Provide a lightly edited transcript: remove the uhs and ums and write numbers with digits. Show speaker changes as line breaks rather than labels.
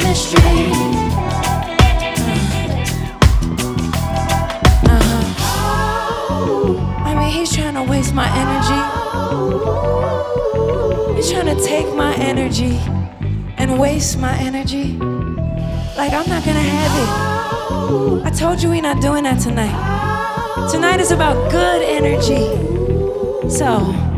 chemistry. I mean, he's trying to waste my energy. He's trying to take my energy and waste my energy. Like, I'm not gonna have it. I told you we not doing that tonight. Tonight is about good energy. So